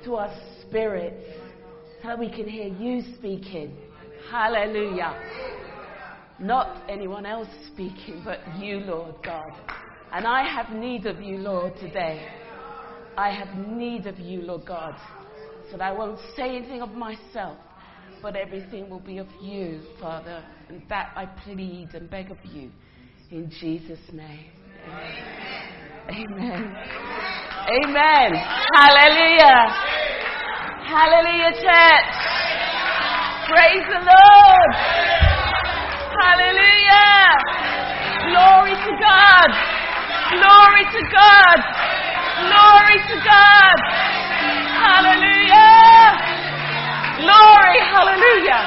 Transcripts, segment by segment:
to our spirits so that we can hear you speaking. Hallelujah. Not anyone else speaking, but you, Lord God. And I have need of you, Lord, today. I have need of you, Lord God, so that I won't say anything of myself, but everything will be of you, Father. And that I plead and beg of you in Jesus' name. Amen. Amen. Amen. Hallelujah. Hallelujah, church. Praise the Lord. Hallelujah. Glory to God. Glory to God. Glory to God. Hallelujah. Glory. Hallelujah.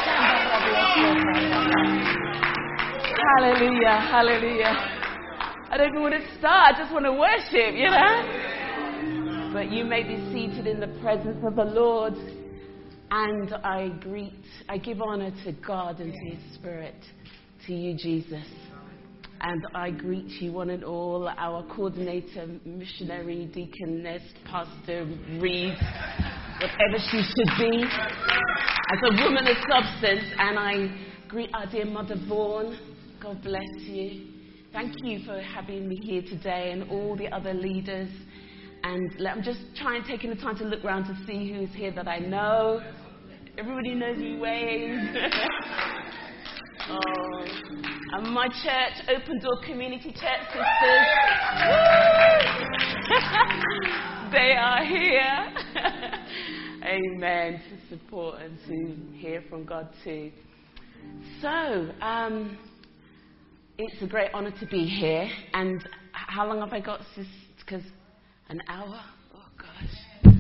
Hallelujah. Hallelujah. I don't even want to start. I just want to worship, you know. But you may be seated in the presence of the Lord. And I give honor to God and to His Spirit, to you, Jesus. And I greet you one and all, our coordinator, missionary, deaconess, pastor, Reed, whatever she should be, as a woman of substance. And I greet our dear Mother Vaughan. God bless you. Thank you for having me here today, and all the other leaders. And I'm just taking the time to look around to see who's here that I know. Everybody knows me, Wayne. Oh. And my church, Open Door Community Church Sisters. They are here. Amen. To support and to hear from God too. So, it's a great honor to be here. And how long have I got? Because an hour? Oh, gosh.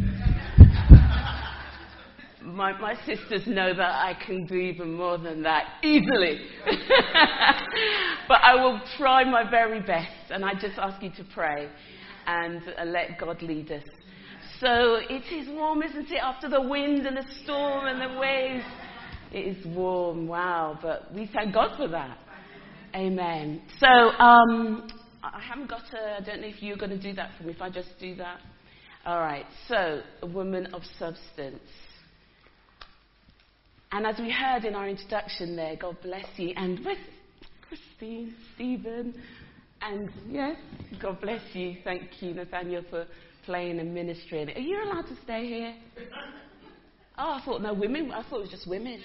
My sisters know that I can do even more than that, easily. But I will try my very best. And I just ask you to pray and let God lead us. So it is warm, isn't it? After the wind and the storm and the waves. It is warm, wow. But we thank God for that. Amen. So, I haven't got I don't know if you're going to do that for me, if I just do that. All right. So, a woman of substance. And as we heard in our introduction there, God bless you. And with Christine, Stephen, and yes, God bless you. Thank you, Nathaniel, for playing and ministering. Are you allowed to stay here? Oh, I thought no women. I thought it was just women.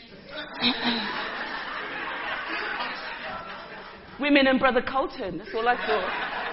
Women and Brother Colton. That's all I thought.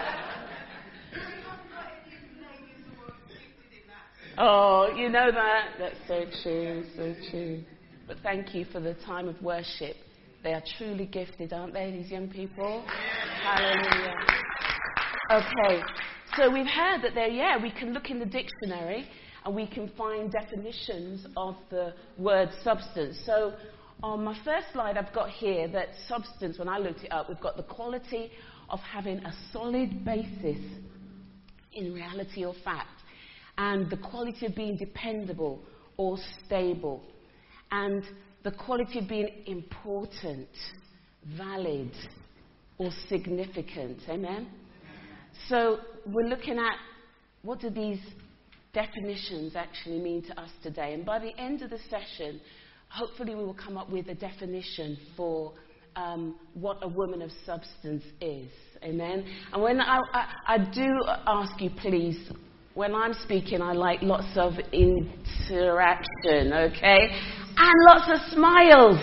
Oh, you know that. That's so true. So true. But thank you for the time of worship. They are truly gifted, aren't they, these young people? Hallelujah. Okay. So we've heard that we can look in the dictionary and we can find definitions of the word substance. So on my first slide I've got here that substance, when I looked it up, we've got the quality of having a solid basis in reality or fact, and the quality of being dependable or stable, and the quality of being important, valid, or significant. Amen? So we're looking at what do these definitions actually mean to us today. And by the end of the session, hopefully we will come up with a definition for what a woman of substance is. Amen? And when I do ask you, please, when I'm speaking, I like lots of interaction, okay? And lots of smiles.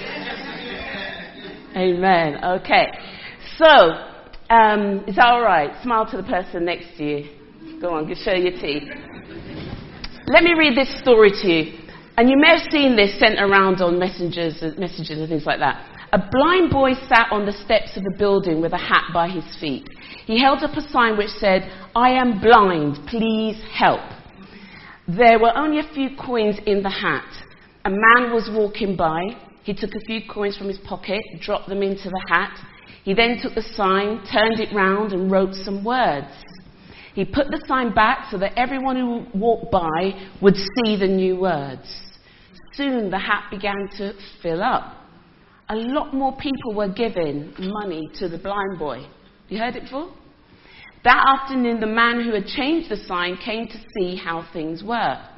Amen. Okay. So, is that all right? Smile to the person next to you. Go on, show your teeth. Let me read this story to you. And you may have seen this sent around on messages and things like that. A blind boy sat on the steps of a building with a hat by his feet. He held up a sign which said, "I am blind, please help." There were only a few coins in the hat. A man was walking by. He took a few coins from his pocket, dropped them into the hat. He then took the sign, turned it round and wrote some words. He put the sign back so that everyone who walked by would see the new words. Soon the hat began to fill up. A lot more people were giving money to the blind boy. You heard it before? That afternoon, the man who had changed the sign came to see how things were.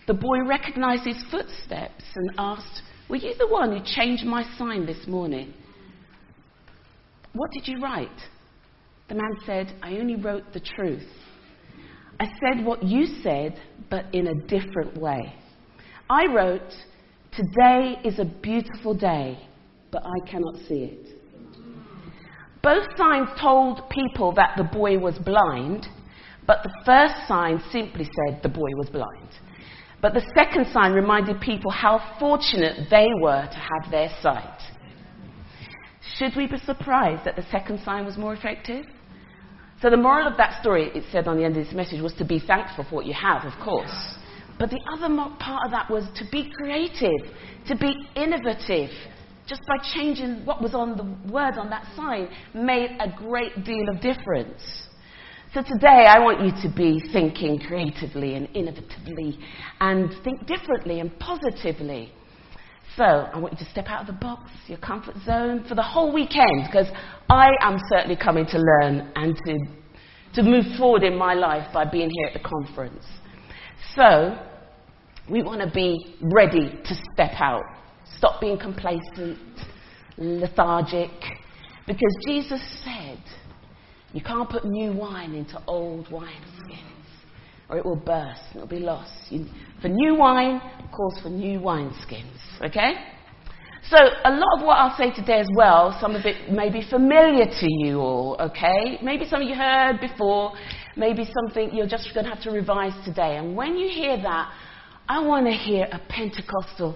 The boy recognized his footsteps and asked, "Were you the one who changed my sign this morning?" "What did you write?" The man said, "I only wrote the truth. I said what you said, but in a different way. I wrote, 'Today is a beautiful day, but I cannot see it.'" Both signs told people that the boy was blind, but the first sign simply said the boy was blind. But the second sign reminded people how fortunate they were to have their sight. Should we be surprised that the second sign was more effective? So the moral of that story, it said on the end of this message, was to be thankful for what you have, of course. But the other part of that was to be creative, to be innovative. Just by changing what was on the word on that sign made a great deal of difference. So today I want you to be thinking creatively and innovatively and think differently and positively. So I want you to step out of the box, your comfort zone, for the whole weekend, because I am certainly coming to learn and to move forward in my life by being here at the conference. So we want to be ready to step out. Stop being complacent, lethargic, because Jesus said, you can't put new wine into old wineskins, or it will burst and it will be lost. For new wine calls for new wineskins, okay? So a lot of what I'll say today as well, some of it may be familiar to you all, okay? Maybe some of you heard before, maybe something you're just going to have to revise today. And when you hear that, I want to hear a Pentecostal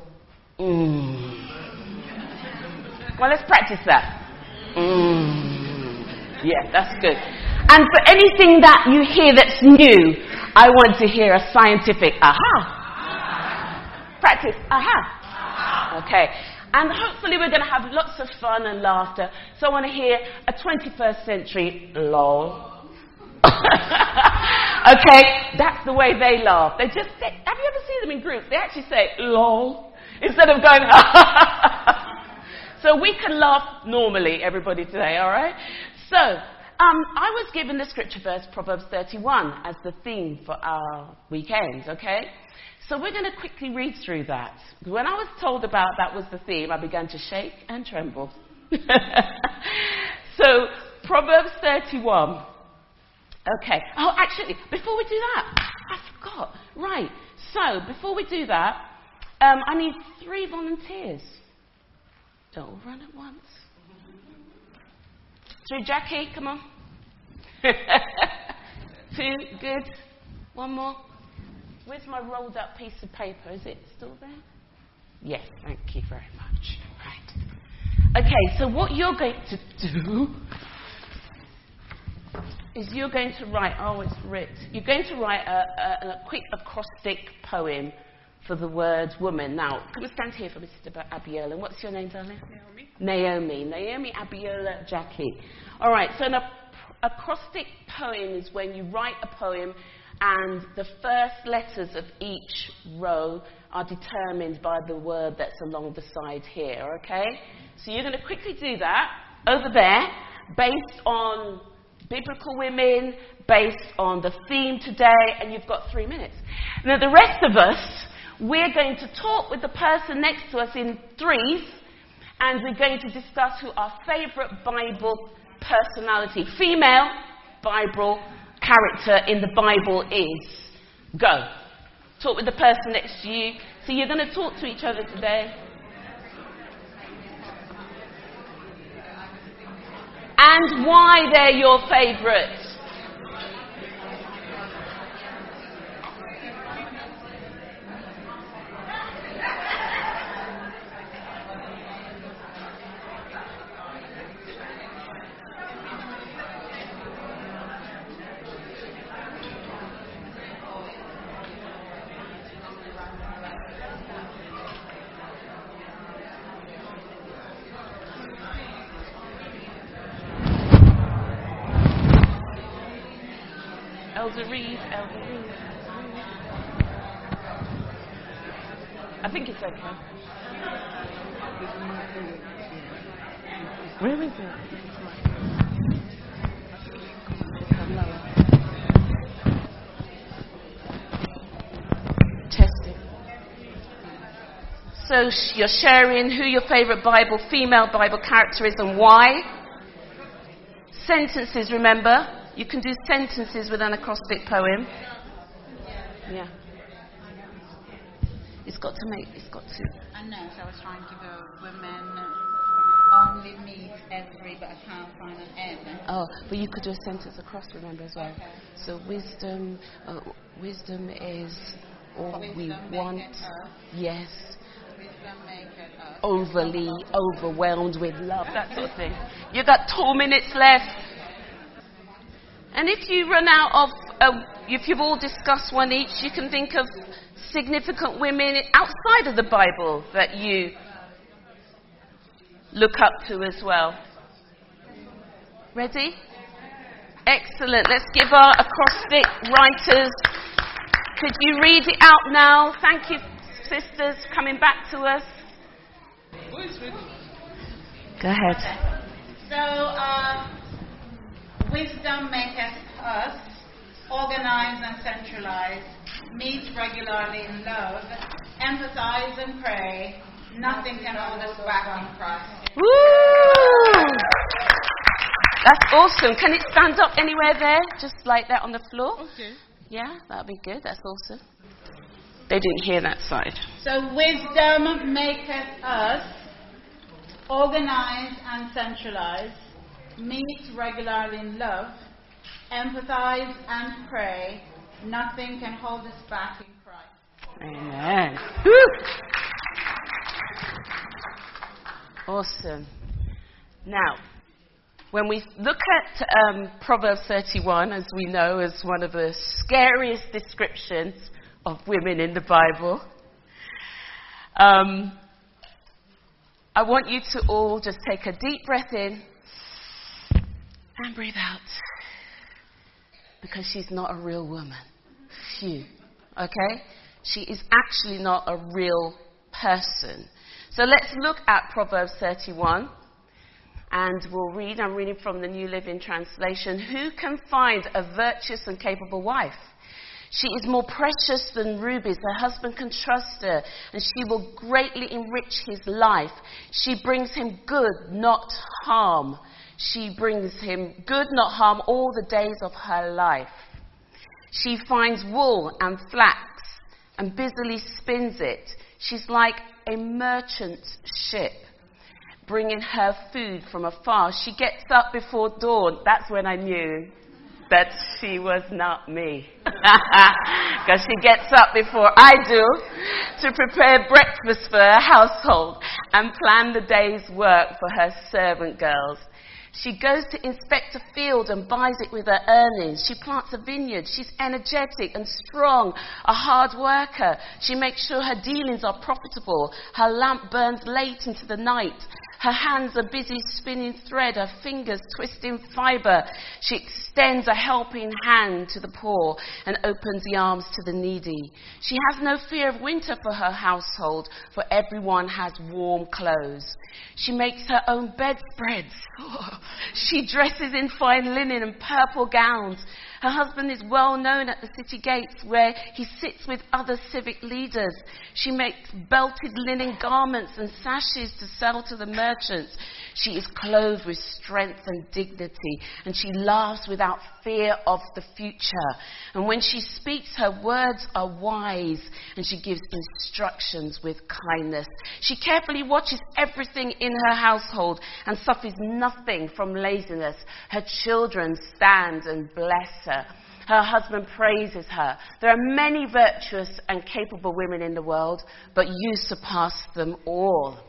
Well, let's practice that. Yeah, that's good. And for anything that you hear that's new, I want to hear a scientific aha. Practice aha. Okay. And hopefully we're going to have lots of fun and laughter. So I want to hear a 21st century lol. Okay, that's the way they laugh. Have you ever seen them in groups? They actually say lol instead of going So we can laugh normally, everybody today, all right? So I was given the scripture verse, Proverbs 31, as the theme for our weekend, okay? So we're going to quickly read through that. When I was told about that was the theme, I began to shake and tremble. So, Proverbs 31. Okay. Oh, actually, before we do that, I forgot. Right. So, before we do that, I need 3 volunteers. Don't all run at once. 3, Jackie, come on. 2, good. 1 more. Where's my rolled up piece of paper? Is it still there? Yes, thank you very much. Right. Okay, so what you're going to do is you're going to write, you're going to write a quick acrostic poem for the word woman. Now, come and stand here for Mr. Abiola. And what's your name, darling? Naomi. Naomi Abiola Jackie. All right, so an acrostic poem is when you write a poem and the first letters of each row are determined by the word that's along the side here, okay? So you're going to quickly do that over there based on biblical women, based on the theme today, and you've got 3 minutes. Now the rest of us, we're going to talk with the person next to us in threes, and we're going to discuss who our favourite Bible personality, female Bible character in the Bible is. Go. Talk with the person next to you. So you're going to talk to each other today. And why they're your favourite. Elder Reed. I think it's okay. Where is it? Test it. So you're sharing who your favorite female Bible character is and why. Sentences, remember. You can do sentences with an acrostic poem. Yeah. It's got to. I know, so I was trying to go women only meet every, but I can't find an M. Oh, but you could do a sentence across, remember, as well. Okay. So wisdom is all we want. Yes. Wisdom maketh us. Overly overwhelmed with love, that sort of thing. You've got 2 minutes left. And if you run out of, if you've all discussed one each, you can think of significant women outside of the Bible that you look up to as well. Ready? Excellent. Let's give our acrostic writers. Could you read it out now? Thank you, sisters, coming back to us. Who is reading? Go ahead. So, wisdom maketh us, organize and centralize, meet regularly in love, empathize and pray. Nothing can hold us back in Christ. Woo! That's awesome. Can it stand up anywhere there? Just like that on the floor? Okay. Yeah, that'd be good. That's awesome. They didn't hear that side. So wisdom maketh us, organize and centralize, meet regularly in love, empathize and pray. Nothing can hold us back in Christ. Amen. Woo! Awesome. Now, when we look at Proverbs 31, as we know, as one of the scariest descriptions of women in the Bible, I want you to all just take a deep breath in and breathe out. Because she's not a real woman. Phew. Okay? She is actually not a real person. So let's look at Proverbs 31. And we'll read, I'm reading from the New Living Translation. Who can find a virtuous and capable wife? She is more precious than rubies. Her husband can trust her, and she will greatly enrich his life. She brings him good, not harm. She brings him good, not harm, all the days of her life. She finds wool and flax and busily spins it. She's like a merchant ship, bringing her food from afar. She gets up before dawn. That's when I knew that she was not me. Because she gets up before I do to prepare breakfast for her household and plan the day's work for her servant girls. She goes to inspect a field and buys it with her earnings. She plants a vineyard. She's energetic and strong, a hard worker. She makes sure her dealings are profitable. Her lamp burns late into the night. Her hands are busy spinning thread, her fingers twisting fibre. She extends a helping hand to the poor and opens the arms to the needy. She has no fear of winter for her household, for everyone has warm clothes. She makes her own bedspreads. She dresses in fine linen and purple gowns. Her husband is well known at the city gates where he sits with other civic leaders. She makes belted linen garments and sashes to sell to the merchants. She is clothed with strength and dignity, and she laughs without fear of the future. And when she speaks, her words are wise, and she gives instructions with kindness. She carefully watches everything in her household and suffers nothing from laziness. Her children stand and bless her. Her husband praises her. There are many virtuous and capable women in the world, but you surpass them all.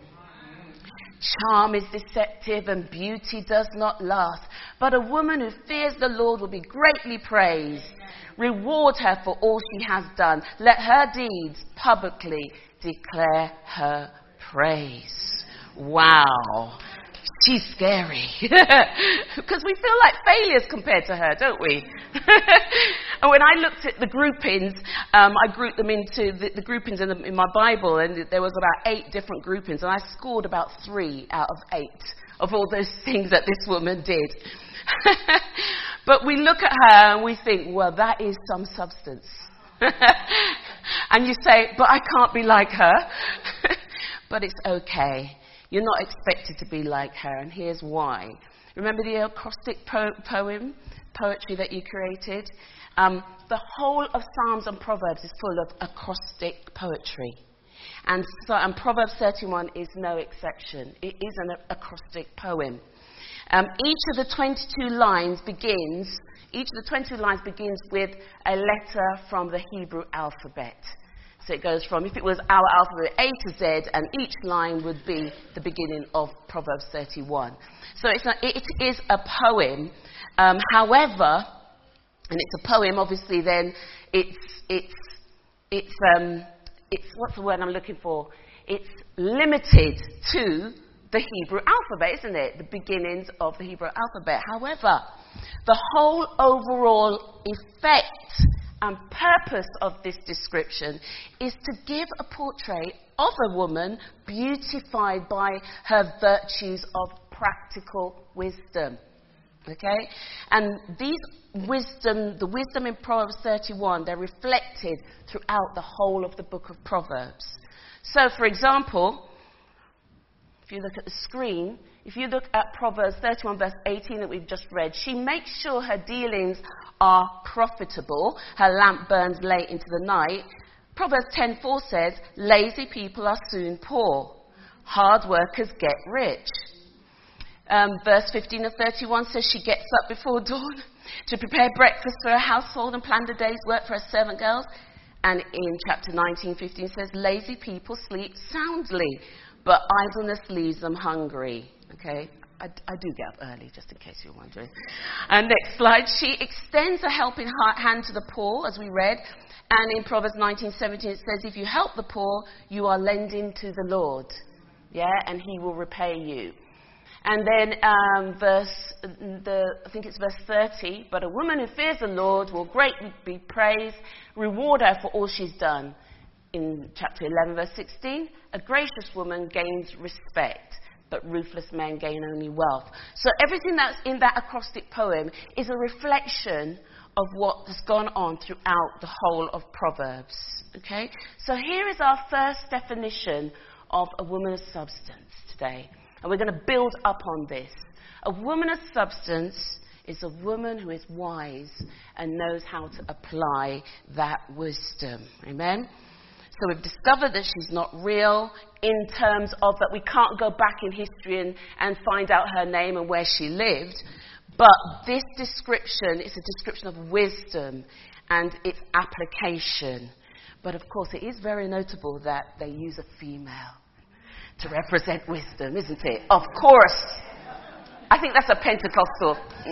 Charm is deceptive and beauty does not last, but a woman who fears the Lord will be greatly praised. Reward her for all she has done. Let her deeds publicly declare her praise. Wow. She's scary. Because we feel like failures compared to her, don't we? And when I looked at the groupings, I grouped them into the groupings in my Bible, and there was about 8 different groupings, and I scored about 3 out of 8 of all those things that this woman did. But we look at her and we think, well, that is some substance. And you say, but I can't be like her. but it's okay. You're not expected to be like her, and here's why. Remember the acrostic poetry that you created? The whole of Psalms and Proverbs is full of acrostic poetry. And Proverbs 31 is no exception. It is an acrostic poem. Each of the 22 lines begins with a letter from the Hebrew alphabet. So it goes from, if it was our alphabet, A to Z, and each line would be the beginning of Proverbs 31. So it is a poem. However, and it's a poem, obviously, then it's what's the word I'm looking for? It's limited to the Hebrew alphabet, isn't it? The beginnings of the Hebrew alphabet. However, the whole overall effect and purpose of this description is to give a portrait of a woman beautified by her virtues of practical wisdom. Okay? And the wisdom in Proverbs 31, they're reflected throughout the whole of the book of Proverbs. So, for example, if you look at the screen, if you look at Proverbs 31 verse 18 that we've just read, she makes sure her dealings are profitable. Her lamp burns late into the night. Proverbs 10:4 says, lazy people are soon poor. Hard workers get rich. Verse 15 of 31 says she gets up before dawn to prepare breakfast for her household and plan the day's work for her servant girls. And in chapter 19:15 says, lazy people sleep soundly, but idleness leaves them hungry. Okay, I do get up early, just in case you're wondering. And next slide, she extends a helping hand to the poor, as we read. And in Proverbs 19:17 it says, if you help the poor, you are lending to the Lord. Yeah, and he will repay you. And then I think it's verse 30, but a woman who fears the Lord will greatly be praised, reward her for all she's done. In chapter 11, verse 16, a gracious woman gains respect, but ruthless men gain only wealth. So everything that's in that acrostic poem is a reflection of what has gone on throughout the whole of Proverbs. Okay? So here is our first definition of a woman of substance today. And we're going to build up on this. A woman of substance is a woman who is wise and knows how to apply that wisdom. Amen? So we've discovered that she's not real in terms of that we can't go back in history and find out her name and where she lived. But this description is a description of wisdom and its application. But of course, it is very notable that they use a female to represent wisdom, isn't it? Of course. I think that's a Pentecostal.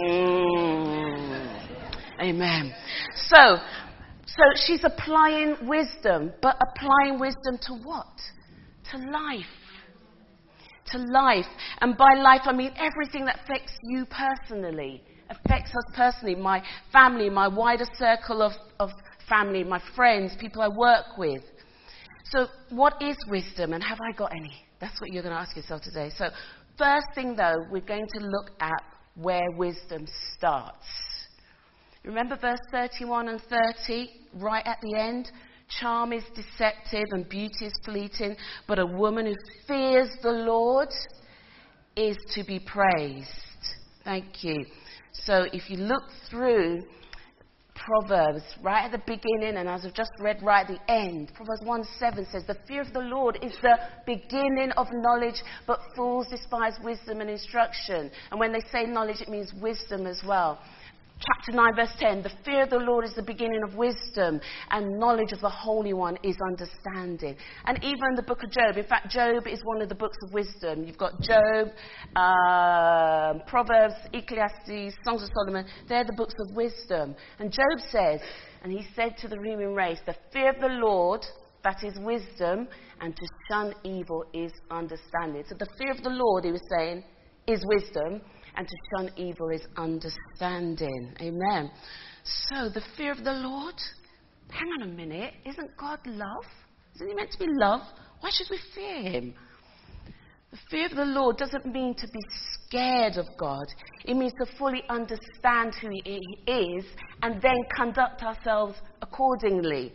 Amen. So she's applying wisdom, but applying wisdom to what? To life. To life. And by life, I mean everything that affects you personally, affects us personally, my family, my wider circle of family, my friends, people I work with. So what is wisdom, and have I got any? That's what you're going to ask yourself today. So first thing, though, we're going to look at where wisdom starts. Remember verse 31 and 30, right at the end? Charm is deceptive and beauty is fleeting, but a woman who fears the Lord is to be praised. Thank you. So if you look through Proverbs, right at the beginning, and as I've just read right at the end, Proverbs 1:7 says, the fear of the Lord is the beginning of knowledge, but fools despise wisdom and instruction. And when they say knowledge, it means wisdom as well. Chapter 9, verse 10, the fear of the Lord is the beginning of wisdom, and knowledge of the Holy One is understanding. And even the book of Job, in fact, Job is one of the books of wisdom. You've got Job, Proverbs, Ecclesiastes, Songs of Solomon. They're the books of wisdom. And Job says, and he said to the human race, the fear of the Lord, that is wisdom, and to shun evil is understanding. So the fear of the Lord, he was saying, is wisdom, and to shun evil is understanding. Amen. So the fear of the Lord, hang on a minute, isn't God love? Isn't he meant to be love? Why should we fear him? The fear of the Lord doesn't mean to be scared of God. It means to fully understand who he is and then conduct ourselves accordingly.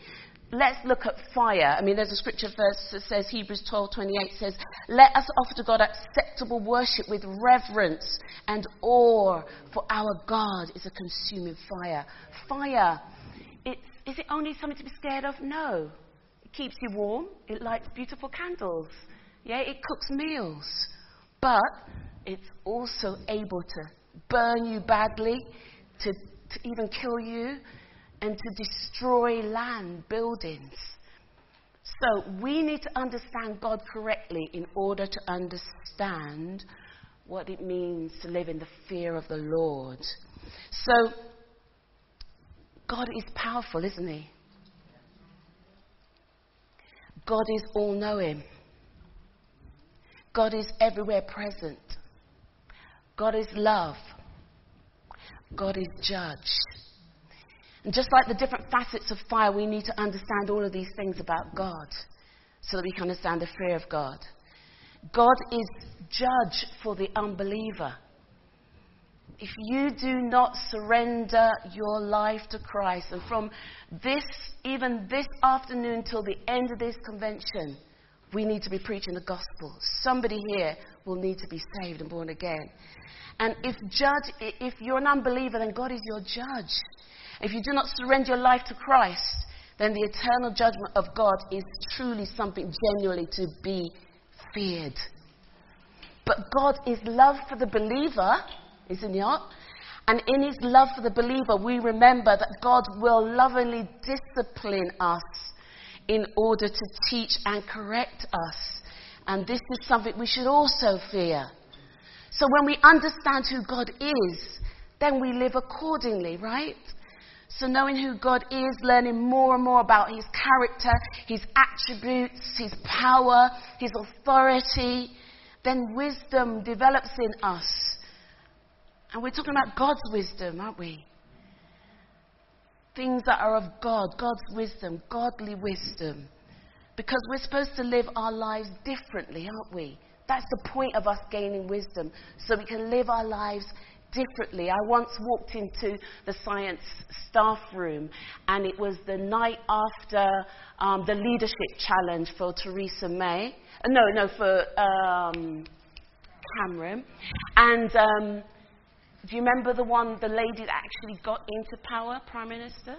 let's look at fire. I mean, there's a scripture verse that says, Hebrews 12:28 says, let us offer to God acceptable worship with reverence and awe, for our God is a consuming fire. Fire, is it only something to be scared of? No. It keeps you warm. It lights beautiful candles. Yeah, it cooks meals. But it's also able to burn you badly, to even kill you, and to destroy land, buildings. So we need to understand God correctly in order to understand what it means to live in the fear of the Lord. So God is powerful, isn't he? God is all-knowing. God is everywhere present. God is love. God is judge. And just like the different facets of fire, we need to understand all of these things about God so that we can understand the fear of God. God is judge for the unbeliever. If you do not surrender your life to Christ, and from even this afternoon till the end of this convention, we need to be preaching the gospel. Somebody here will need to be saved and born again. And if you're an unbeliever, then God is your judge. If you do not surrender your life to Christ, then the eternal judgment of God is truly something genuinely to be feared. But God is love for the believer, isn't it? And in his love for the believer, we remember that God will lovingly discipline us in order to teach and correct us. And this is something we should also fear. So when we understand who God is, then we live accordingly, right? So knowing who God is, learning more and more about his character, his attributes, his power, his authority, then wisdom develops in us. And we're talking about God's wisdom, aren't we? Things that are of God, God's wisdom, godly wisdom. Because we're supposed to live our lives differently, aren't we? That's the point of us gaining wisdom, so we can live our lives differently. I once walked into the science staff room, and it was the night after the leadership challenge for Theresa May. For Cameron. And do you remember the lady that actually got into power, Prime Minister?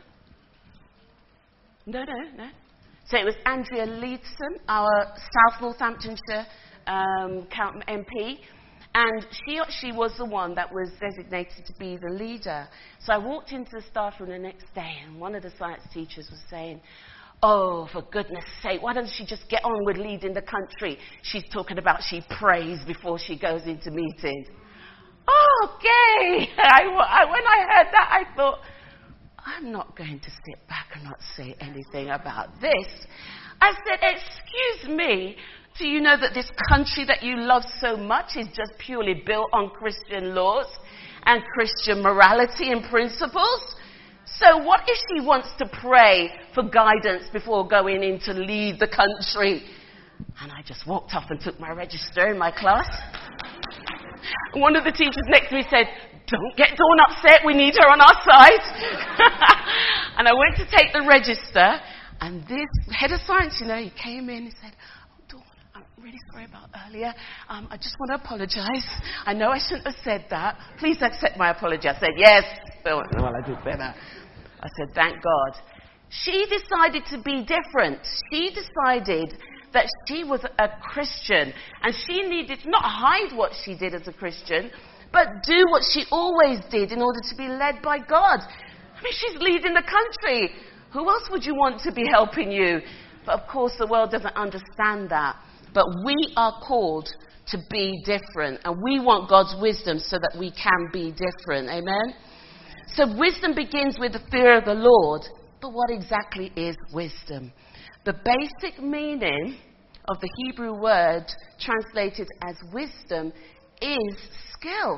No. So it was Andrea Leadsom, our South Northamptonshire MP. And she was the one that was designated to be the leader. So I walked into the staff room the next day, and one of the science teachers was saying, oh, for goodness sake, why doesn't she just get on with leading the country? She's talking about she prays before she goes into meetings. Okay. When I heard that, I thought, I'm not going to sit back and not say anything about this. I said, excuse me, do you know that this country that you love so much is just purely built on Christian laws and Christian morality and principles? So what if she wants to pray for guidance before going in to lead the country? And I just walked off and took my register in my class. And one of the teachers next to me said, don't get Dawn upset, we need her on our side. And I went to take the register, and this head of science, he came in and said, oh, Dawn, I'm really sorry about earlier. I just want to apologize. I know I shouldn't have said that. Please accept my apology. I said, yes. Well, I did better. I said, thank God. She decided to be different. She decided that she was a Christian, and she needed to not hide what she did as a Christian, but do what she always did in order to be led by God. I mean, she's leading the country. Who else would you want to be helping you? But of course, the world doesn't understand that. But we are called to be different, and we want God's wisdom so that we can be different. Amen? So wisdom begins with the fear of the Lord. But what exactly is wisdom? The basic meaning of the Hebrew word translated as wisdom is skill.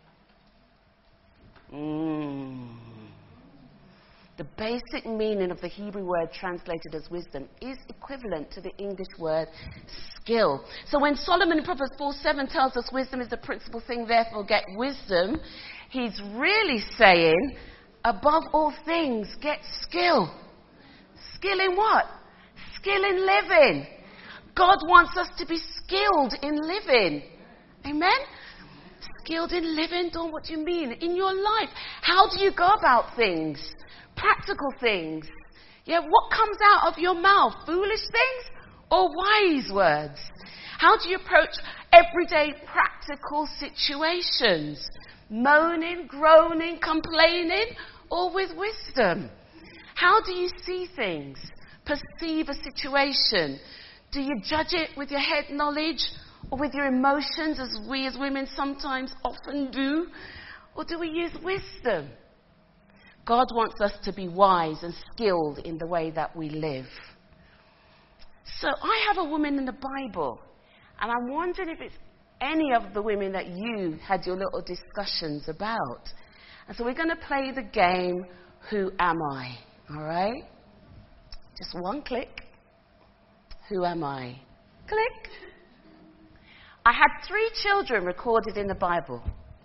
The basic meaning of the Hebrew word translated as wisdom is equivalent to the English word skill. So when Solomon in Proverbs 4:7 tells us wisdom is the principal thing, therefore get wisdom, he's really saying, above all things, get skill. Skill in what? Skill in living. God wants us to be skilled in living. Amen? Skilled in living, Dawn, what do you mean? In your life. How do you go about things? Practical things. Yeah, what comes out of your mouth? Foolish things or wise words? How do you approach everyday practical situations? Moaning, groaning, complaining, or with wisdom? How do you see things? Perceive a situation? Do you judge it with your head knowledge or with your emotions, as we as women sometimes often do? Or do we use wisdom? God wants us to be wise and skilled in the way that we live. So I have a woman in the Bible, and I'm wondering if it's any of the women that you had your little discussions about. And so we're going to play the game, Who Am I? All right? Just one click. Who am I? Click. I had 3 children recorded in the Bible.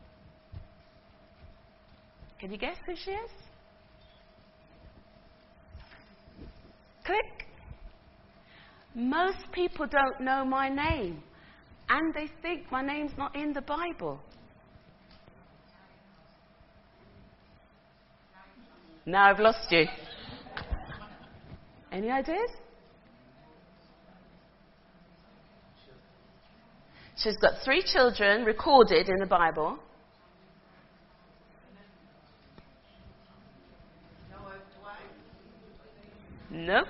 Can you guess who she is? Click. Most people don't know my name, and they think my name's not in the Bible. Now I've lost you. Any ideas? She's got 3 children recorded in the Bible. Nope.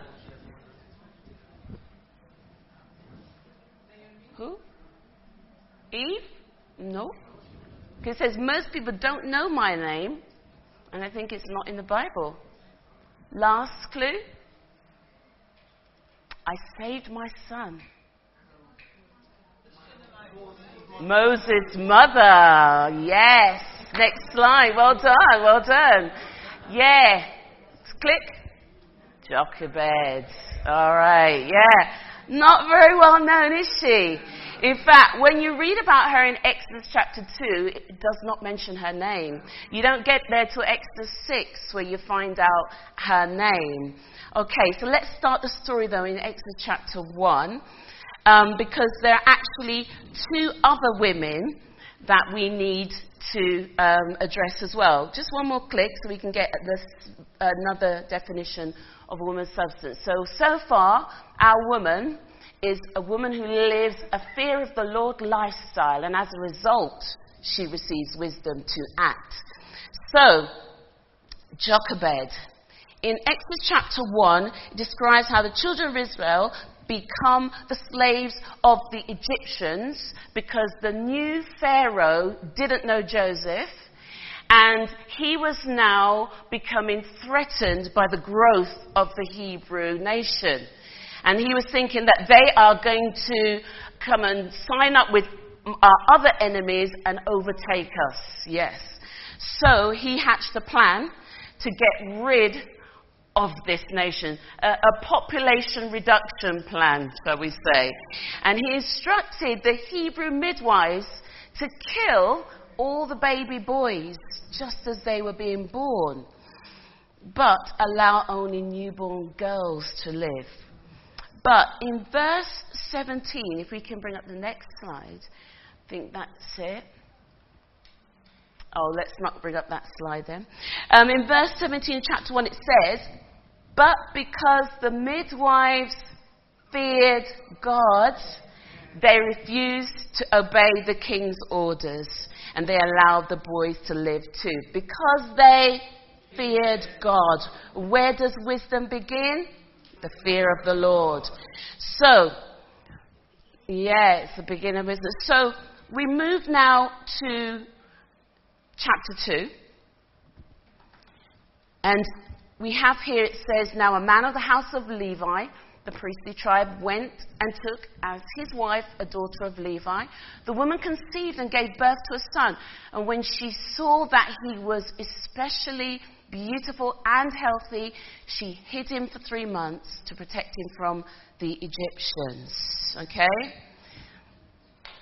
Who? Eve? No. It says most people don't know my name, and I think it's not in the Bible. Last clue. I saved my son. Moses' mother. Yes. Next slide. Well done. Well done. Yeah. Click. Jochebed. All right. Yeah. Not very well known, is she? In fact, when you read about her in Exodus chapter 2, it does not mention her name. You don't get there till Exodus 6 where you find out her name. Okay, so let's start the story though in Exodus chapter 1, because there are actually 2 other women that we need to address as well. Just one more click so we can get this, another definition of a woman's substance. So far, our woman is a woman who lives a fear of the Lord lifestyle, and as a result, she receives wisdom to act. So, Jochebed. In Exodus chapter 1, it describes how the children of Israel become the slaves of the Egyptians because the new Pharaoh didn't know Joseph, and he was now becoming threatened by the growth of the Hebrew nation. And he was thinking that they are going to come and sign up with our other enemies and overtake us. Yes. So he hatched a plan to get rid of this nation, a population reduction plan, shall we say. And he instructed the Hebrew midwives to kill all the baby boys just as they were being born, but allow only newborn girls to live. But in verse 17, if we can bring up the next slide, I think that's it. Oh, let's not bring up that slide then. In verse 17 of chapter 1 it says, but because the midwives feared God, they refused to obey the king's orders, and they allowed the boys to live too. Because they feared God. Where does wisdom begin? The fear of the Lord. So, yeah, it's the beginning of wisdom. So, we move now to chapter 2. And we have here, it says, now a man of the house of Levi, the priestly tribe, went and took as his wife a daughter of Levi. The woman conceived and gave birth to a son. And when she saw that he was especially beautiful and healthy, she hid him for 3 months to protect him from the Egyptians. Okay?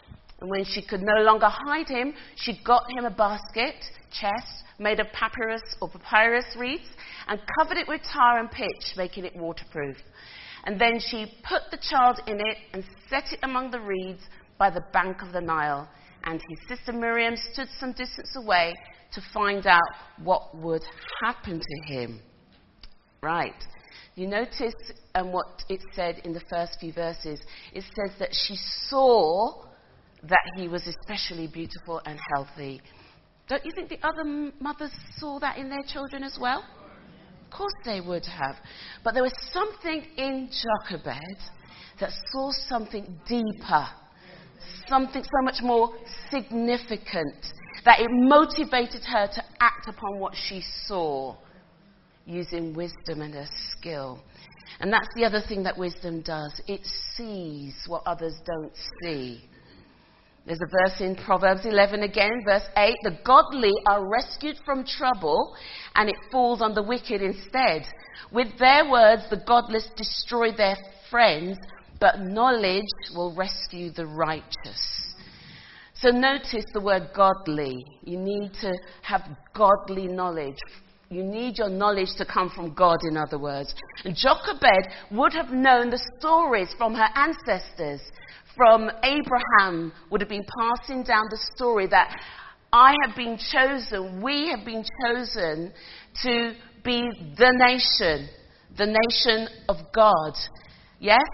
And when she could no longer hide him, she got him a basket, chest, made of papyrus or papyrus reeds, and covered it with tar and pitch, making it waterproof. And then she put the child in it and set it among the reeds by the bank of the Nile. And his sister Miriam stood some distance away to find out what would happen to him. Right. You notice what it said in the first few verses. It says that she saw that he was especially beautiful and healthy. Don't you think the other mothers saw that in their children as well? Of course they would have. But there was something in Jochebed that saw something deeper, something so much more significant, that it motivated her to act upon what she saw, using wisdom and her skill. And that's the other thing that wisdom does. It sees what others don't see. There's a verse in Proverbs 11 again, verse 8. The godly are rescued from trouble, and it falls on the wicked instead. With their words, the godless destroy their friends, but knowledge will rescue the righteous. So notice the word godly. You need to have godly knowledge. You need your knowledge to come from God, in other words. And Jochebed would have known the stories from her ancestors. From Abraham would have been passing down the story that I have been chosen, we have been chosen to be the nation of God. Yes?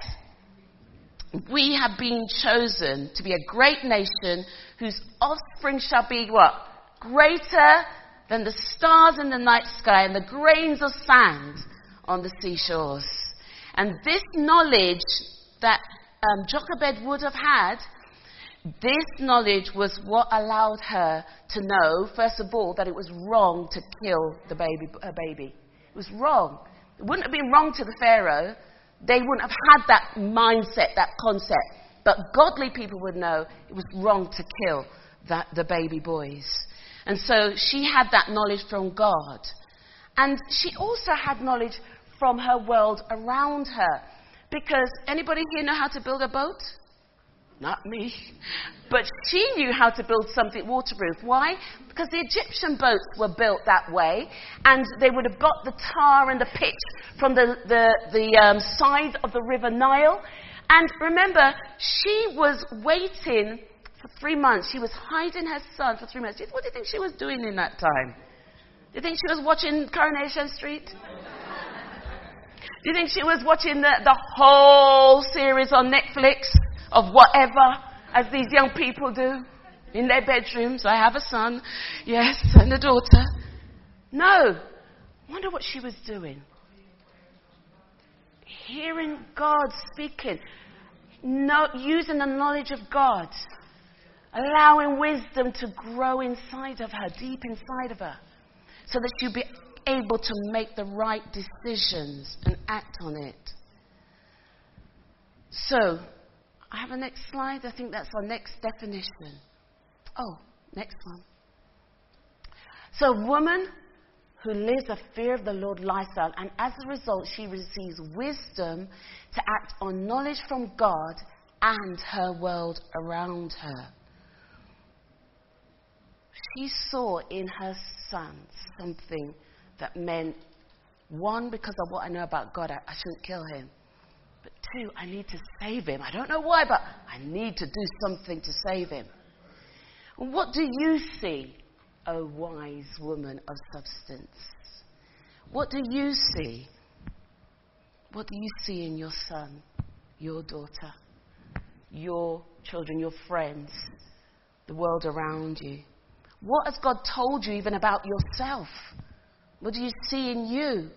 We have been chosen to be a great nation whose offspring shall be what? Greater than the stars in the night sky and the grains of sand on the seashores. And this knowledge that Jochebed would have had, this knowledge was what allowed her to know, first of all, that it was wrong to kill her baby. It was wrong. It wouldn't have been wrong to the Pharaoh. They wouldn't have had that mindset, that concept. But godly people would know it was wrong to kill the baby boys. And so she had that knowledge from God. And she also had knowledge from her world around her. Because anybody here know how to build a boat? Not me. But she knew how to build something waterproof. Why? Because the Egyptian boats were built that way. And they would have got the tar and the pitch from the side of the River Nile. And remember, she was waiting for 3 months. She was hiding her son for 3 months. What do you think she was doing in that time? Do you think she was watching Coronation Street? Do you think she was watching the whole series on Netflix of whatever, as these young people do in their bedrooms? I have a son, yes, and a daughter. No. I wonder what she was doing. Hearing God speaking. Using the knowledge of God. Allowing wisdom to grow inside of her, deep inside of her. So that she'll be able to make the right decisions and act on it. So, I have a next slide. I think that's our next definition. Oh, next one. So, a woman who lives a fear of the Lord lifestyle, and as a result, she receives wisdom to act on knowledge from God and her world around her. She saw in her son something that meant, one, because of what I know about God, I shouldn't kill him. But two, I need to save him. I don't know why, but I need to do something to save him. What do you see, O wise woman of substance? What do you see? What do you see in your son, your daughter, your children, your friends, the world around you? What has God told you even about yourself? What do you see in you?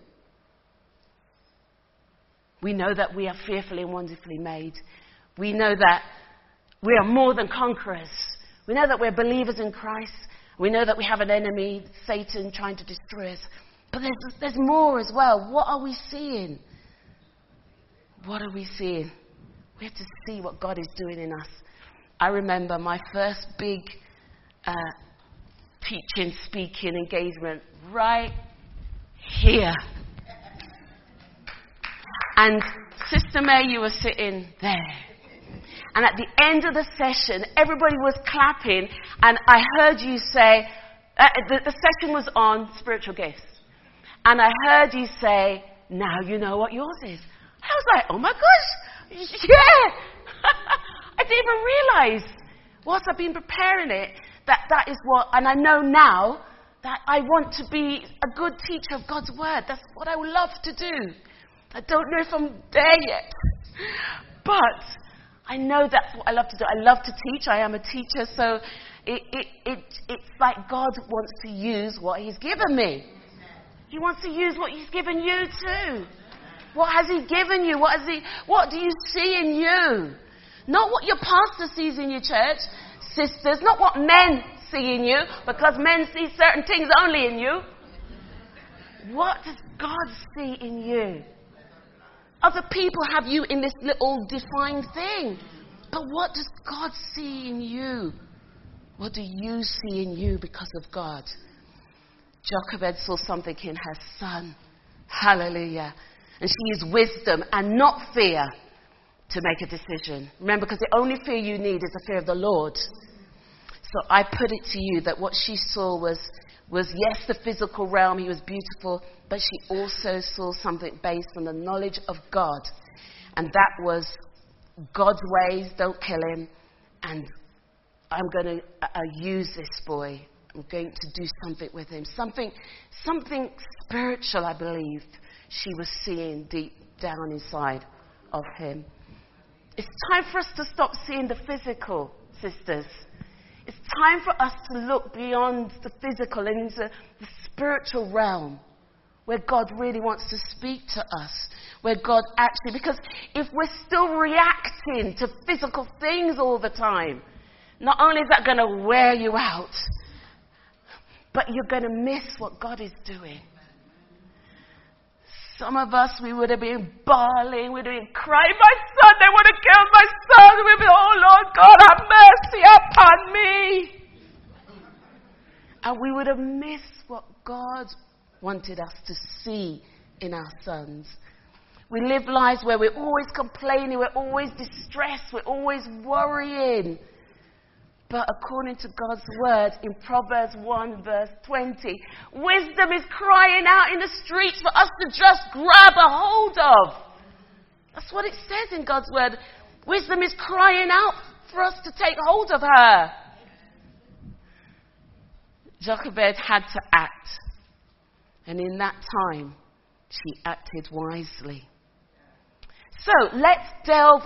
We know that we are fearfully and wonderfully made. We know that we are more than conquerors. We know that we're believers in Christ. We know that we have an enemy, Satan, trying to destroy us. But there's more as well. What are we seeing? What are we seeing? We have to see what God is doing in us. I remember my first big teaching, speaking engagement right here. And Sister May, you were sitting there. And at the end of the session, everybody was clapping, and I heard you say, the session was on spiritual gifts. And I heard you say, now you know what yours is. I was like, oh my gosh, yeah. I didn't even realize, whilst I've been preparing it, that is what, and I know now that I want to be a good teacher of God's word. That's what I would love to do. I don't know if I'm there yet, but I know that's what I love to do. I love to teach. I am a teacher, so it's like God wants to use what He's given me. He wants to use what He's given you too. What has He given you? What do you see in you? Not what your pastor sees in your church, sisters. Not what men see in you, because men see certain things only in you. What does God see in you? Other people have you in this little defined thing. But what does God see in you? What do you see in you because of God? Jochebed saw something in her son. Hallelujah. And she used wisdom and not fear to make a decision. Remember, because the only fear you need is the fear of the Lord. So I put it to you that what she saw was yes, the physical realm, he was beautiful, but she also saw something based on the knowledge of God. And that was God's ways, don't kill him, and I'm going to use this boy. I'm going to do something with him. Something spiritual, I believe, she was seeing deep down inside of him. It's time for us to stop seeing the physical, sisters. It's time for us to look beyond the physical and into the spiritual realm, where God really wants to speak to us, where God actually, because if we're still reacting to physical things all the time, not only is that going to wear you out, but you're going to miss what God is doing. Some of us, we would have been bawling, we would have been crying, my son, they would have killed my son. We'd be, oh Lord God, have mercy upon me. And we would have missed what God wanted us to see in our sons. We live lives where we're always complaining, we're always distressed, we're always worrying. But according to God's word in Proverbs 1 verse 20, wisdom is crying out in the streets for us to just grab a hold of. That's what it says in God's word. Wisdom is crying out for us to take hold of her. Jochebed had to act. And in that time, she acted wisely. So let's delve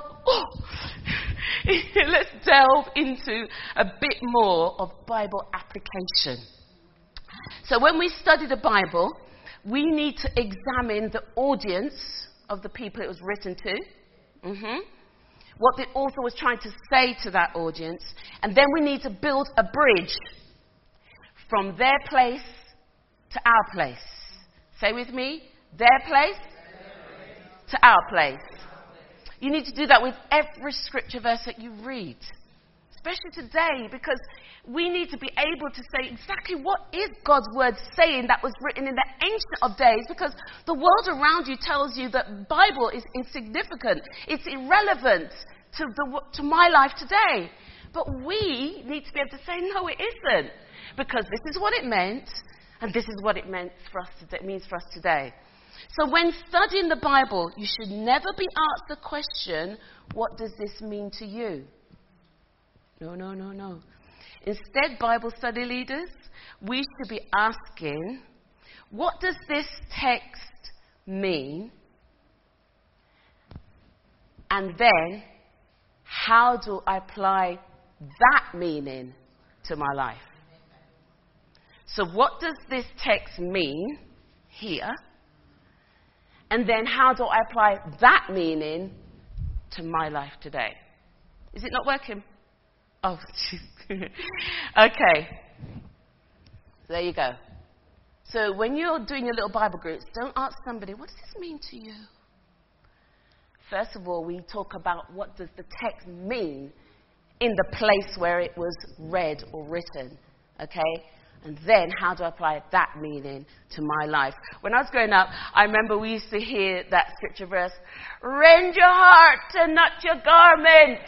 into a bit more of Bible application. So when we study the Bible, we need to examine the audience of the people it was written to. What the author was trying to say to that audience. And then we need to build a bridge from their place to our place. Say with me, their place to our place. You need to do that with every scripture verse that you read. Especially today, because we need to be able to say exactly what is God's word saying that was written in the ancient of days, because the world around you tells you that the Bible is insignificant. It's irrelevant to my life today. But we need to be able to say, no, it isn't. Because this is what it meant, and this is what it means for us today. So when studying the Bible, you should never be asked the question, what does this mean to you? No. Instead, Bible study leaders, we should be asking, what does this text mean? And then, how do I apply that meaning to my life? So what does this text mean here? And then how do I apply that meaning to my life today? Is it not working? Oh, okay. There you go. So when you're doing your little Bible groups, don't ask somebody, what does this mean to you? First of all, we talk about what does the text mean in the place where it was read or written. Okay? And then how do I apply that meaning to my life? When I was growing up, I remember we used to hear that scripture verse, rend your heart and not your garment.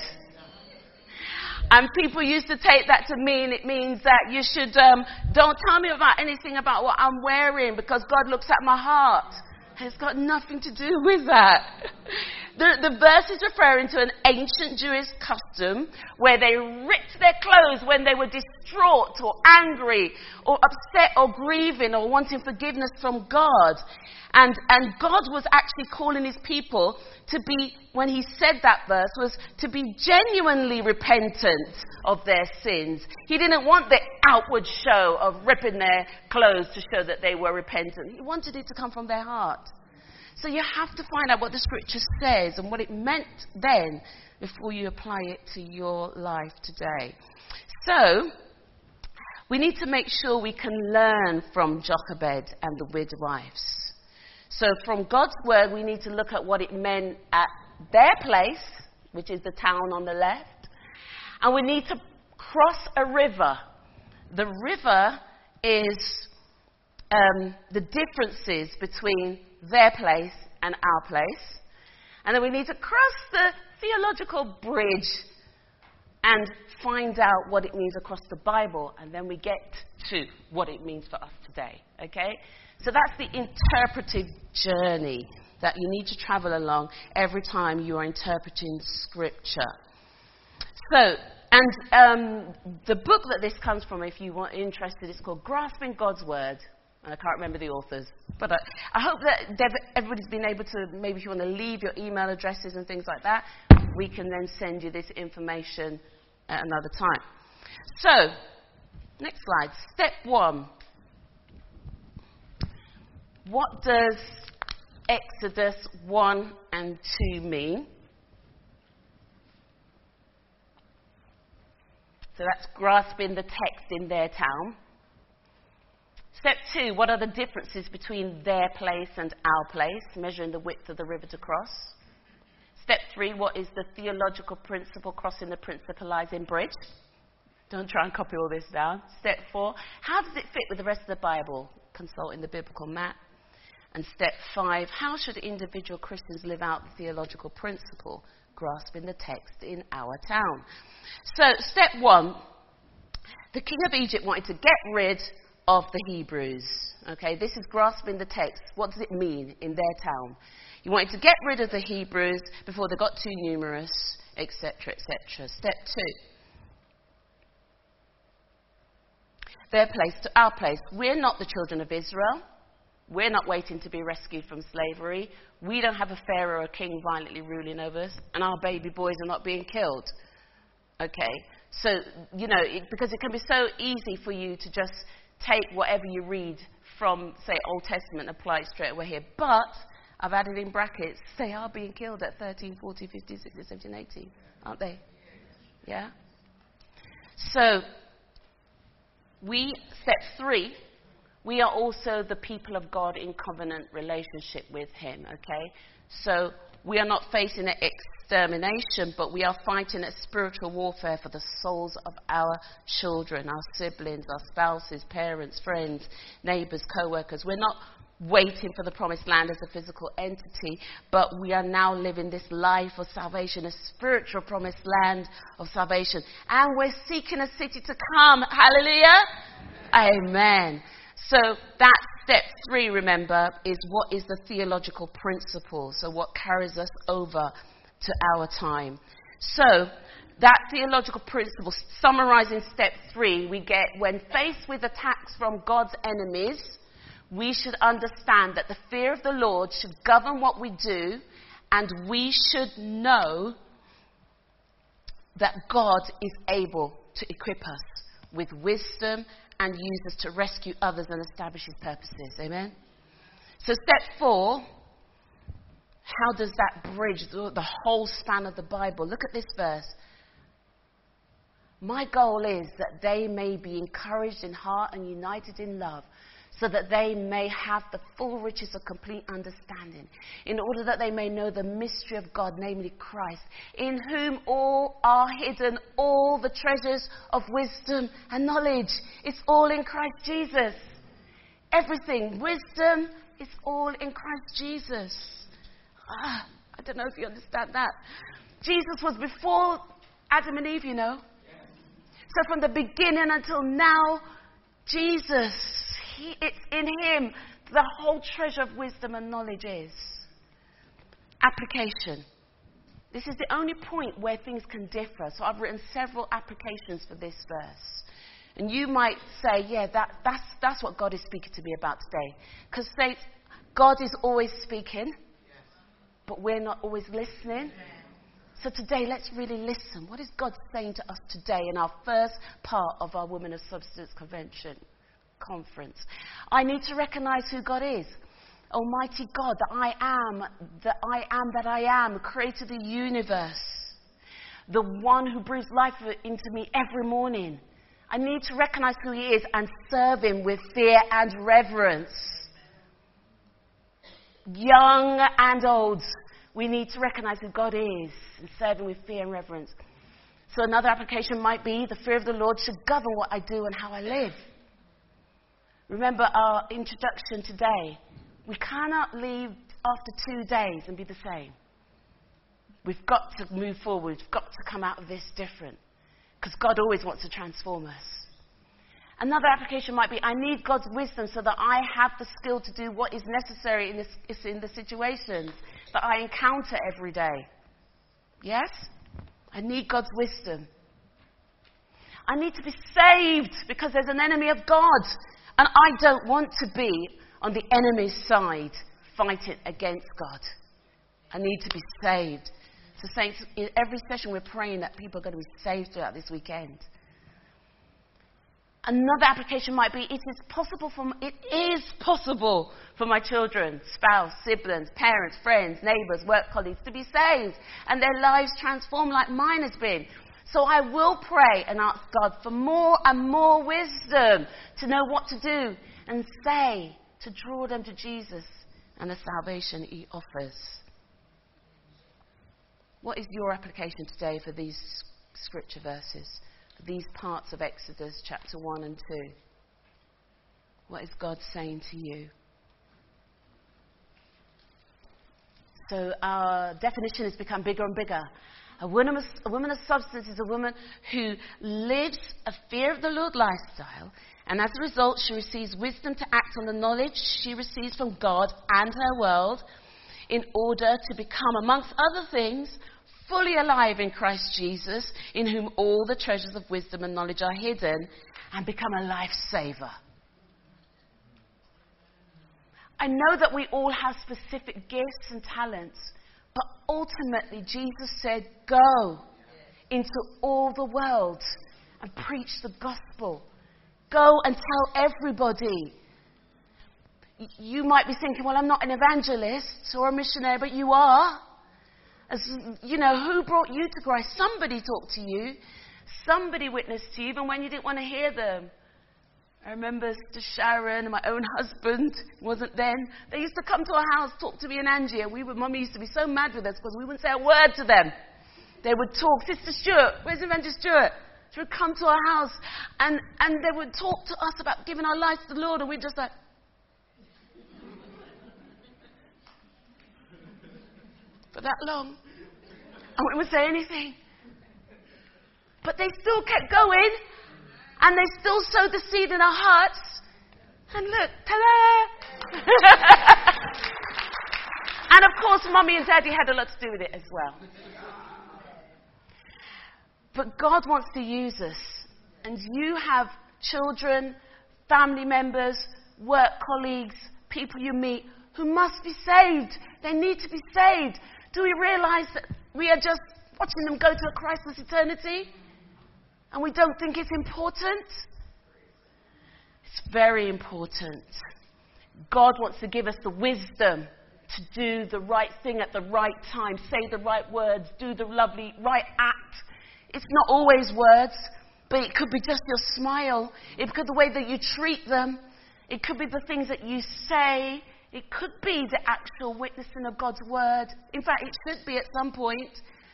And people used to take that to mean, it means that you should, don't tell me about anything about what I'm wearing because God looks at my heart. It's got nothing to do with that. The verse is referring to an ancient Jewish custom where they ripped their clothes when they were distraught or angry or upset or grieving or wanting forgiveness from God. And God was actually calling his people to be, when he said that verse, was to be genuinely repentant of their sins. He didn't want the outward show of ripping their clothes to show that they were repentant. He wanted it to come from their heart. So you have to find out what the scripture says and what it meant then before you apply it to your life today. So we need to make sure we can learn from Jochebed and the midwives. So from God's word, we need to look at what it meant at their place, which is the town on the left. And we need to cross a river. The river is the differences between their place and our place. And then we need to cross the theological bridge and find out what it means across the Bible. And then we get to what it means for us today. Okay? So that's the interpretive journey that you need to travel along every time you are interpreting scripture. So, and the book that this comes from, if you are interested, is called Grasping God's Word. And I can't remember the authors. But I hope that everybody's been able to, maybe if you want to leave your email addresses and things like that, we can then send you this information at another time. So, next slide. Step 1. What does Exodus 1 and 2 mean? So that's grasping the text in their town. Step 2, what are the differences between their place and our place? Measuring the width of the river to cross. Step 3, what is the theological principle crossing the principalizing bridge? Don't try and copy all this down. Step 4, how does it fit with the rest of the Bible? Consulting the biblical map. And step 5, how should individual Christians live out the theological principle? Grasping the text in our town. So, step 1, the king of Egypt wanted to get rid of the Hebrews. Okay, this is grasping the text. What does it mean in their town? He wanted to get rid of the Hebrews before they got too numerous, etc., etc. Step 2, their place to our place. We're not the children of Israel. We're not waiting to be rescued from slavery. We don't have a pharaoh or a king violently ruling over us, and our baby boys are not being killed. Okay, so, because it can be so easy for you to just take whatever you read from, say, Old Testament and apply it straight away here. But I've added in brackets, they are being killed at 13, 14, 15, 16, 17, 18, aren't they? Yeah? So, step 3, we are also the people of God in covenant relationship with him, okay? So, we are not facing an extermination, but we are fighting a spiritual warfare for the souls of our children, our siblings, our spouses, parents, friends, neighbours, co-workers. We're not waiting for the promised land as a physical entity, but we are now living this life of salvation, a spiritual promised land of salvation. And we're seeking a city to come. Hallelujah. Amen. So that step 3, remember, is what is the theological principle. So what carries us over to our time. So that theological principle, summarizing step 3, we get when faced with attacks from God's enemies, we should understand that the fear of the Lord should govern what we do, and we should know that God is able to equip us with wisdom and use us to rescue others and establish his purposes. Amen? So step 4, how does that bridge the whole span of the Bible? Look at this verse. My goal is that they may be encouraged in heart and united in love, so that they may have the full riches of complete understanding, in order that they may know the mystery of God, namely Christ, in whom all are hidden all the treasures of wisdom and knowledge. It's all in Christ Jesus. Everything, wisdom, it's all in Christ Jesus. I don't know if you understand that. Jesus was before Adam and Eve, you know. So from the beginning until now, Jesus, it's in him the whole treasure of wisdom and knowledge is. Application. This is the only point where things can differ. So I've written several applications for this verse. And you might say, yeah, that's what God is speaking to me about today. Because God is always speaking, but we're not always listening. So today, let's really listen. What is God saying to us today in our first part of our Women of Substance conference? I need to recognize who God is. Almighty God, that I am that I am, creator of the universe. The one who breathes life into me every morning. I need to recognize who he is and serve him with fear and reverence. Young and old, we need to recognize who God is and serve him with fear and reverence. So another application might be the fear of the Lord should govern what I do and how I live. Remember our introduction today. We cannot leave after 2 days and be the same. We've got to move forward. We've got to come out of this different. Because God always wants to transform us. Another application might be, I need God's wisdom so that I have the skill to do what is necessary in the situations that I encounter every day. Yes? I need God's wisdom. I need to be saved because there's an enemy of God. And I don't want to be on the enemy's side fighting against God. I need to be saved. So saints, in every session we're praying that people are going to be saved throughout this weekend. Another application might be, it is possible for my children, spouse, siblings, parents, friends, neighbours, work colleagues to be saved and their lives transformed like mine has been. So I will pray and ask God for more and more wisdom to know what to do and say to draw them to Jesus and the salvation he offers. What is your application today for these scripture verses, for these parts of Exodus chapter 1 and 2? What is God saying to you? So our definition has become bigger and bigger. A woman of substance is a woman who lives a fear of the Lord lifestyle, and as a result she receives wisdom to act on the knowledge she receives from God and her world, in order to become, amongst other things, fully alive in Christ Jesus, in whom all the treasures of wisdom and knowledge are hidden, and become a lifesaver. I know that we all have specific gifts and talents, but ultimately Jesus said, go into all the world and preach the gospel. Go and tell everybody. You might be thinking, well, I'm not an evangelist or a missionary, but you are. As you know, who brought you to Christ? Somebody talked to you. Somebody witnessed to you, even when you didn't want to hear them. I remember Sister Sharon and my own husband, wasn't then. They used to come to our house, talk to me and Angie, and Mummy used to be so mad with us because we wouldn't say a word to them. They would talk, Sister Stuart, where's Evangelist Stuart? She would come to our house, and they would talk to us about giving our lives to the Lord, and we'd just like, for that long. And we wouldn't say anything. But they still kept going. And they still sowed the seed in our hearts. And look, ta-da! And of course, Mummy and Daddy had a lot to do with it as well. But God wants to use us. And you have children, family members, work colleagues, people you meet who must be saved. They need to be saved. Do we realize that we are just watching them go to a Christless eternity? And we don't think it's important? It's very important. God wants to give us the wisdom to do the right thing at the right time, say the right words, do the lovely right act. It's not always words, but it could be just your smile. It could be the way that you treat them. It could be the things that you say. It could be the actual witnessing of God's word. In fact, it should be at some point.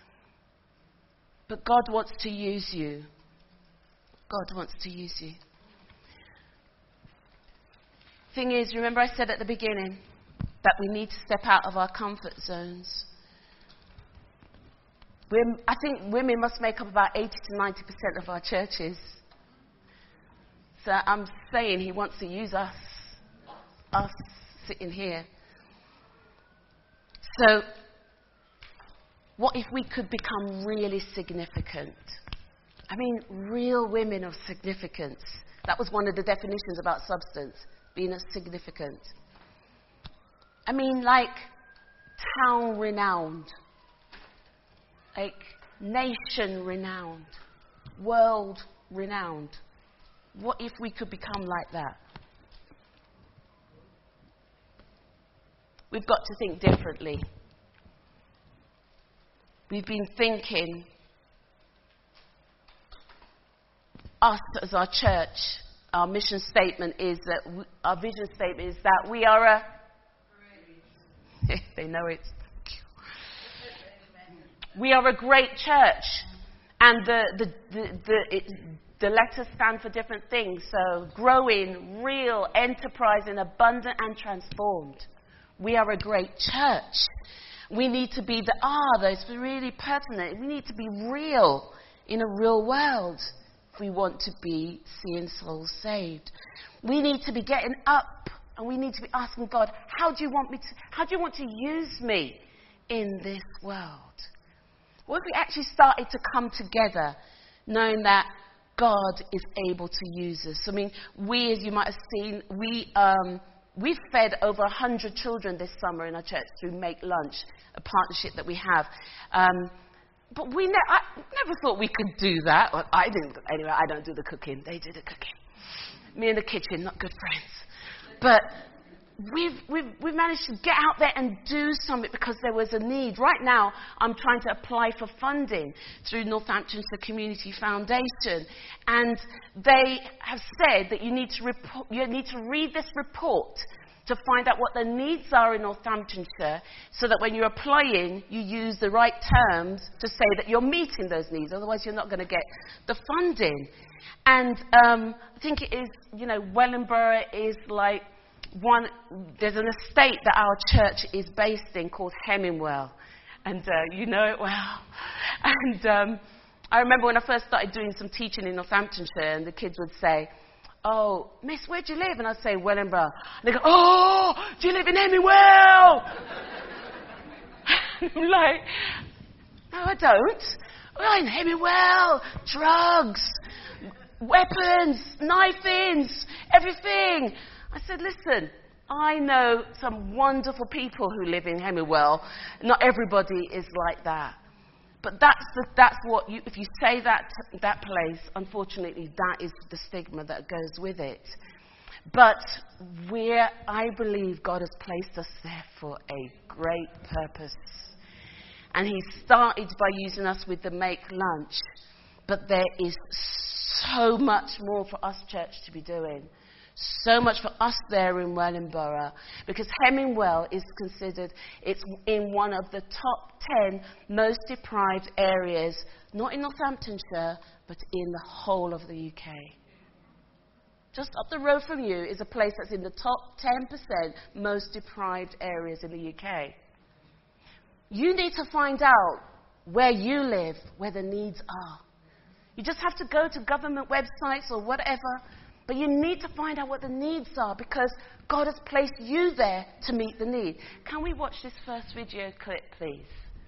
But God wants to use you. God wants to use you. Thing is, remember I said at the beginning that we need to step out of our comfort zones. I think women must make up about 80 to 90% of our churches. So I'm saying he wants to use us sitting here. So what if we could become really significant? I mean, real women of significance. That was one of the definitions about substance, being a significant. I mean, like town renowned, like nation renowned, world renowned. What if we could become like that? We've got to think differently. We've been thinking, us as our church, our mission statement is that, our vision statement is that we are a, they know it. We are a great church. And the letters stand for different things. So growing, real, enterprising, abundant and transformed. We are a great church. We need to be that's really pertinent. We need to be real in a real world if we want to be seeing souls saved. We need to be getting up and we need to be asking God, how do you want to use me in this world? What if we actually started to come together knowing that God is able to use us? I mean, we, as you might have seen, we've fed over 100 children this summer in our church through Make Lunch, a partnership that we have. But I never thought we could do that. Well, I didn't. Anyway, I don't do the cooking. They do the cooking. Me in the kitchen, not good friends. But we've managed to get out there and do something because there was a need. Right now, I'm trying to apply for funding through Northamptonshire Community Foundation, and they have said that you need to read this report to find out what the needs are in Northamptonshire, so that when you're applying, you use the right terms to say that you're meeting those needs. Otherwise, you're not going to get the funding. And I think it is, Wellingborough is like there's an estate that our church is based in called Hemingwell. And you know it well. And I remember when I first started doing some teaching in Northamptonshire, and the kids would say, "Oh, miss, where do you live?" And I'd say, "Wellingborough." And they go, "Oh, do you live in Hemingwell?" And I'm like, "No, I don't. We're in Hemingwell, drugs, weapons, knife-ins, everything." I said, "Listen, I know some wonderful people who live in Hemingwell. Not everybody is like that. But that's what if you say that place, unfortunately, that is the stigma that goes with it. But I believe God has placed us there for a great purpose. And he started by using us with the Make Lunch. But there is so much more for us, church, to be doing. So much for us there in Wellingborough, because Hemingwell is considered, it's in one of the top 10 most deprived areas, not in Northamptonshire, but in the whole of the UK. Just up the road from you is a place that's in the top 10% most deprived areas in the UK. You need to find out where you live, where the needs are. You just have to go to government websites or whatever. But you need to find out what the needs are, because God has placed you there to meet the need. Can we watch this first video clip, please?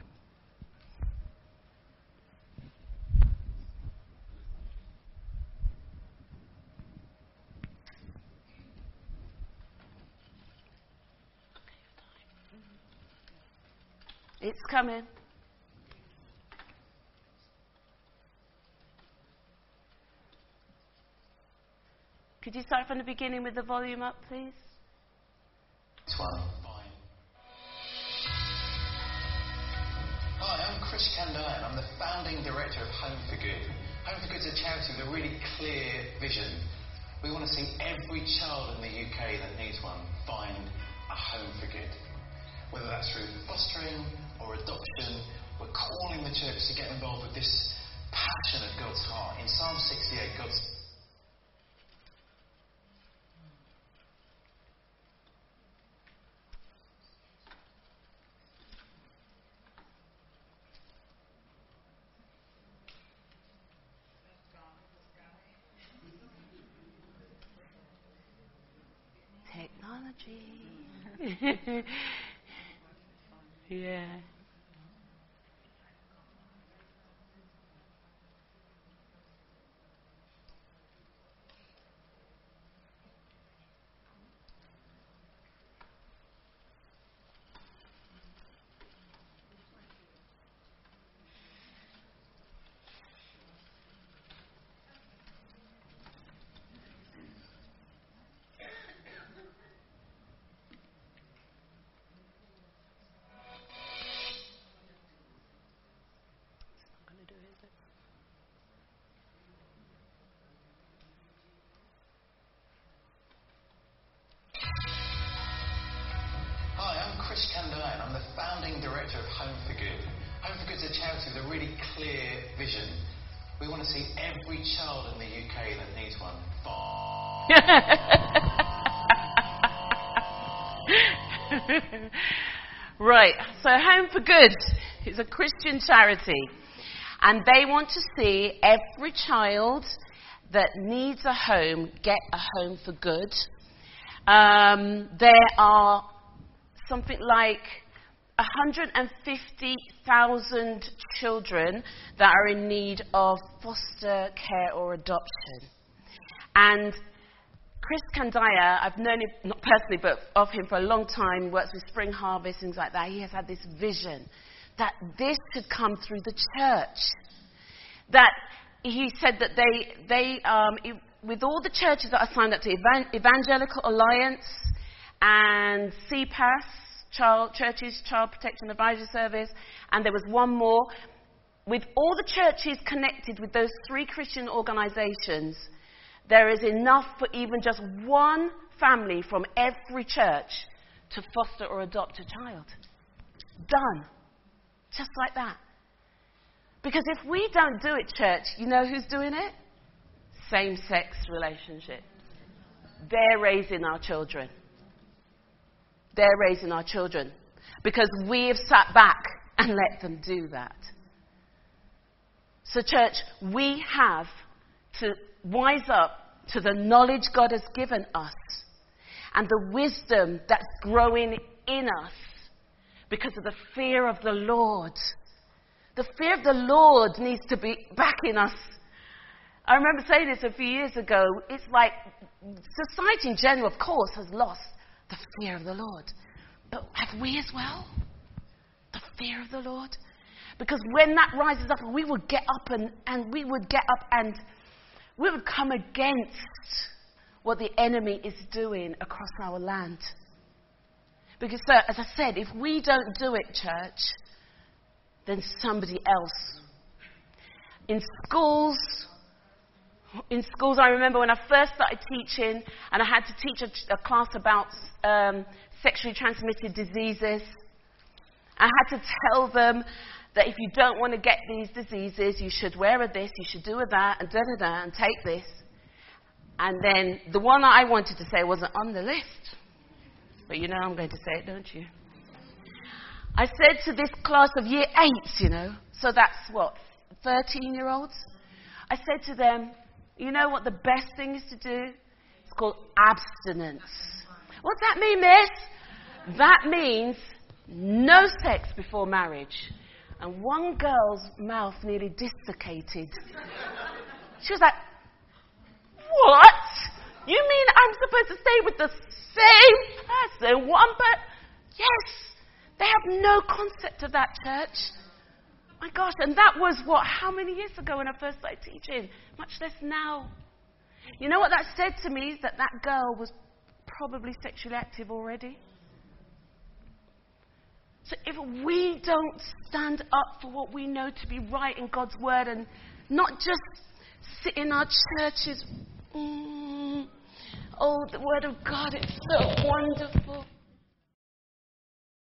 It's coming. Could you start from the beginning with the volume up, please? 12. Hi, I'm Chris Candian. I'm the founding director of Home for Good. Home for Good is a charity with a really clear vision. We want to see every child in the UK that needs one find a home for good. Whether that's through fostering or adoption, we're calling the church to get involved with this passion of God's heart. In Psalm 68, God's technology. Yeah. Chris Candine. I'm the founding director of Home for Good. Home for Good is a charity with a really clear vision. We want to see every child in the UK that needs one Right, so Home for Good is a Christian charity, and they want to see every child that needs a home get a home for good. There are something like 150,000 children that are in need of foster care or adoption. And Chris Candaya, I've known him, not personally, but of him for a long time, works with Spring Harvest, things like that. He has had this vision that this should come through the church. That he said that they with all the churches that are signed up to Evangelical Alliance and CPAS, Child Protection Advisory Service, and there was one more. With all the churches connected with those 3 Christian organisations, there is enough for even just one family from every church to foster or adopt a child. Done. Just like that. Because if we don't do it, church, you know who's doing it? Same-sex relationships. They're raising our children. They're raising our children. Because we have sat back and let them do that. So, church, we have to wise up to the knowledge God has given us and the wisdom that's growing in us because of the fear of the Lord. The fear of the Lord needs to be back in us. I remember saying this a few years ago. It's like society in general, of course, has lost the fear of the Lord. But have we as well? The fear of the Lord? Because when that rises up, we would get up and we would come against what the enemy is doing across our land. Because, sir, as I said, if we don't do it, church, then somebody else. In schools, I remember when I first started teaching, and I had to teach a class about sexually transmitted diseases. I had to tell them that if you don't want to get these diseases, you should wear a this, you should do a that, and da-da-da, and take this. And then the one that I wanted to say wasn't on the list. But you know I'm going to say it, don't you? I said to this class of year 8s, so that's what, 13-year-olds? I said to them, you know what the best thing is to do? It's called abstinence. What's that mean, miss? That means no sex before marriage. And one girl's mouth nearly dislocated. She was like, what? You mean I'm supposed to stay with the same person? Yes. They have no concept of that, church. My gosh, and that was how many years ago when I first started teaching? Much less now. You know what that said to me? That girl was probably sexually active already. So if we don't stand up for what we know to be right in God's word and not just sit in our churches, Oh, the Word of God is so wonderful.